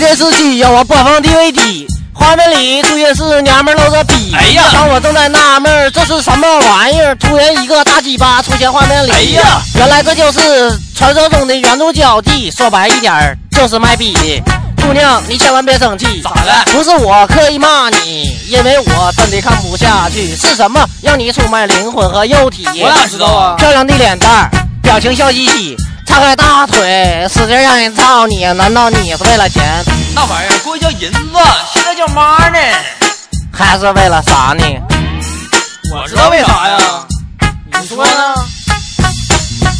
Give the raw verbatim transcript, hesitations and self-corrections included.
电视机要我播放 D V D， 画面里出现是娘们露着逼。 哎呀， 当我正在纳闷这是什么玩意儿，突然一个大鸡巴出现画面里。 哎呀， 原来这就是传说中的圆柱脚地，说白一点就是卖逼的。姑娘，你千万别生气， 咋了？ 不是我刻意骂你，因为我真的看不下去，是什么让你出卖灵魂和肉体？ 我哪知道啊？ 漂亮的脸蛋，表情笑嘻嘻，叉开大腿，使劲让人操你，难道你是为了钱？ 那玩意儿过去叫银子，现在叫妈呢， 还是为了啥呢？ 我知道为啥呀？ 你说呢？